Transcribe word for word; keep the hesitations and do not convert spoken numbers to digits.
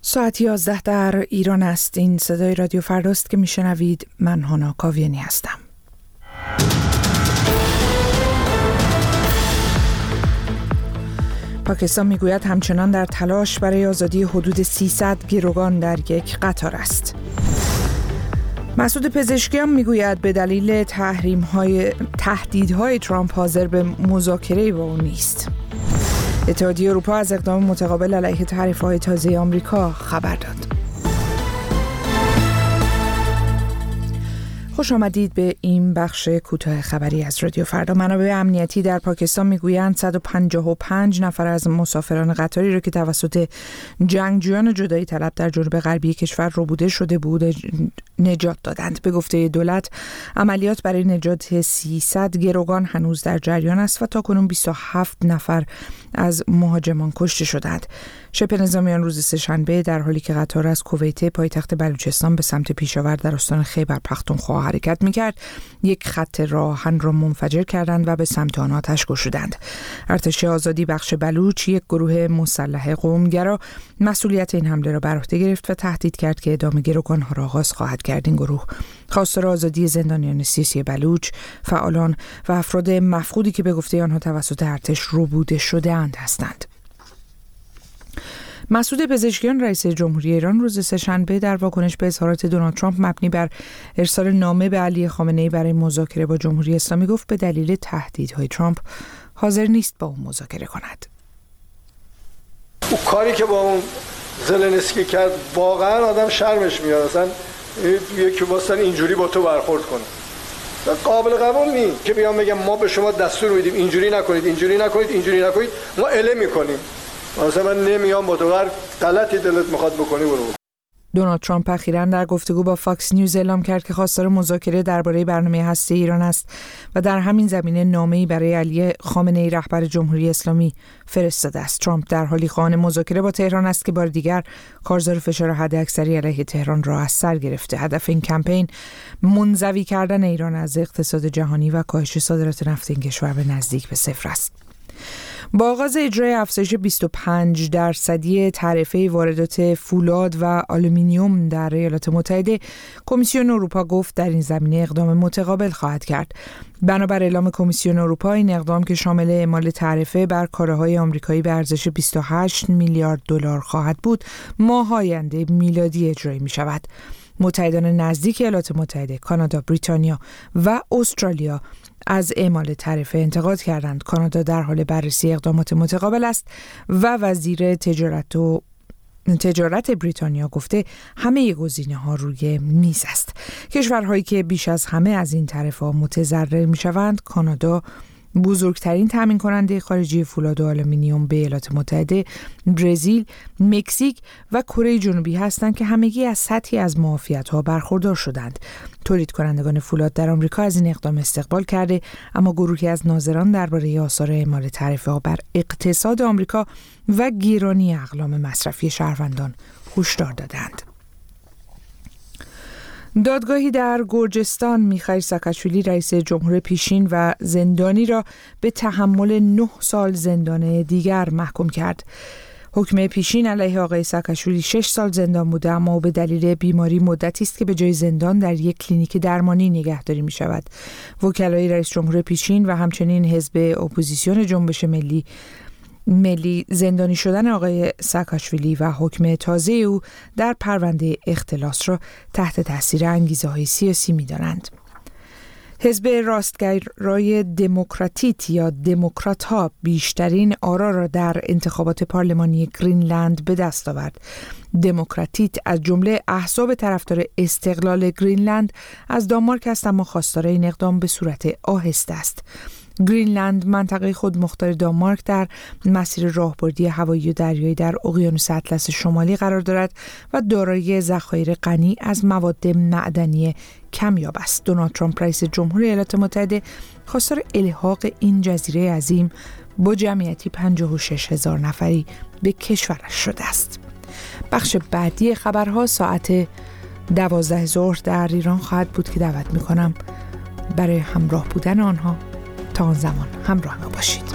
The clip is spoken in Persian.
ساعت یازده در ایران است. این صدای رادیو فرداست که میشنوید. من هانا کاویانی هستم. پاکستان میگوید همچنان در تلاش برای آزادی حدود سیصد گروگان در یک قطار است. مسعود پزشکیان میگوید به دلیل تحریم‌های تهدیدهای ترامپ حاضر به مذاکره با او نیست. اتحادیه اروپا از اقدام متقابل علیه تعرفه‌های تازه آمریکا خبر داد. خوش آمدید به این بخش کوتاه خبری از رادیو فردا. منابع امنیتی در پاکستان میگویند صد و پنجاه و پنج نفر از مسافران قطاری را که توسط جنگجویان جدایی طلب در جنوب غربی کشور ربوده شده بود نجات دادند. به گفته دولت عملیات برای نجات سیصد گروگان هنوز در جریان است و تاکنون بیست و هفت نفر از مهاجمان کشته شدند. شبه نظامیان روز سه‌شنبه در حالی که قطار از کویت پایتخت بلوچستان به سمت پیشاور در استان خیبر پختونخوا حرکت می‌کرد، یک خط راهن را منفجر کردند و به سمت آن آتش گشودند. ارتش آزادی بخش بلوچ، یک گروه مسلح قومگرا، مسئولیت این حمله را بر عهده گرفت و تهدید کرد که اعدام گروگان‌ها را آغاز خواهد کرد. این گروه خواستار آزادی زندانیان سیاسی بلوچ، فعالان و افراد مفقودی که به گفته آنها توسط ارتش ربوده شده‌اند هستند. مسعود پزشکیان رئیس جمهوری ایران روز سه‌شنبه در واکنش به اظهارات دونالد ترامپ مبنی بر ارسال نامه به علی خامنه‌ای برای مذاکره با جمهوری اسلامی گفت به دلیل تهدیدهای ترامپ حاضر نیست با او مذاکره کند. او کاری که با اون زلنسکی کرد واقعا آدم شرمش میاد، اصلا یکی واسه اینجوری با تو برخورد کنه. قابل قبول نیست که بیان بگم ما به شما دستور میدیم اینجوری نکنید اینجوری نکنید اینجوری نکنید، ما اله میکنیم. مثلا من نمیام با تو هر غلطی دلت میخواد بکنی برو. دونالد ترامپ اخیراً در گفتگو با فاکس نیوز اعلام کرد که خواستار مذاکره درباره برنامه هسته ایران است و در همین زمینه نامه‌ای برای علی خامنه‌ای رهبر جمهوری اسلامی فرستاده است. ترامپ در حالی خواهان مذاکره با تهران است که بار دیگر کارزار فشار حداکثری علیه تهران را از سر گرفته. هدف این کمپین منزوی کردن ایران از اقتصاد جهانی و کاهش صادرات نفت این کشور به نزدیک به صفر است. با آغاز اجرای افزایش بیست و پنج درصدی تعرفه واردات فولاد و آلومینیوم در ایالات متحده، کمیسیون اروپا گفت در این زمینه اقدام متقابل خواهد کرد. بنابر اعلام کمیسیون اروپا، این اقدام که شامل اعمال تعرفه بر کالاهای آمریکایی به ارزش بیست و هشت میلیارد دلار خواهد بود، ماه آینده میلادی اجرایی می شود. متحدان نزدیک ایالات متحده، کانادا، بریتانیا و استرالیا از اعمال تعرفه انتقاد کردند. کانادا در حال بررسی اقدامات متقابل است و وزیر تجارت و تجارت بریتانیا گفته همه گزینه‌ها روی میز است. کشورهایی که بیش از همه از این تعرفه‌ها متضرر می‌شوند، کانادا، بزرگترین تامین کننده خارجی فولاد و آلومینیوم به ایالات متحده، برزیل، مکزیک و کره جنوبی هستند که همگی از سطحی از معافیت‌ها برخوردار شدند. تولید کنندگان فولاد در آمریکا از این اقدام استقبال کرده، اما گروهی از ناظران درباره آثار اعمال تعرفه‌ها بر اقتصاد آمریکا و گرانی اقلام مصرفی شهروندان هشدار دادند. دادگاهی در گرجستان میخائیل ساکاشویلی رئیس جمهور پیشین و زندانی را به تحمل نه سال زندان دیگر محکوم کرد. حکم پیشین علیه آقای ساکاشویلی شش سال زندان بوده، اما به دلیل بیماری مدتی است که به جای زندان در یک کلینیک درمانی نگهداری می شود. وکلای رئیس جمهور پیشین و همچنین حزب اپوزیسیون جنبش ملی ملی زندانی شدن آقای ساکاشویلی و حکم تازه او در پرونده اختلاس را تحت تاثیر انگیزه‌های سیاسی می‌دانند. حزب راستگرای دموکراتیت یا دموکرات ها بیشترین آرا را در انتخابات پارلمانی گرینلند به دست آورد. دموکراتیت از جمله احزاب طرفدار استقلال گرینلند از دانمارک است، اما خواستار این اقدام به صورت آهسته است. گرینلند منطقه خود مختار دانمارک در مسیر راهبردی هوایی و دریایی در اقیانوس اطلس شمالی قرار دارد و دارای ذخایر غنی از مواد معدنی کمیاب است. دونالد ترامپ رئیس جمهور ایالات متحده خواستار الحاق این جزیره عظیم با جمعیتی پنجاه و شش هزار نفری به کشورش شده است. بخش بعدی خبرها ساعت دوازده ظهر در ایران خواهد بود که دعوت می‌کنم برای همراه بودن آنها. تا آن زمان همراه ما باشید.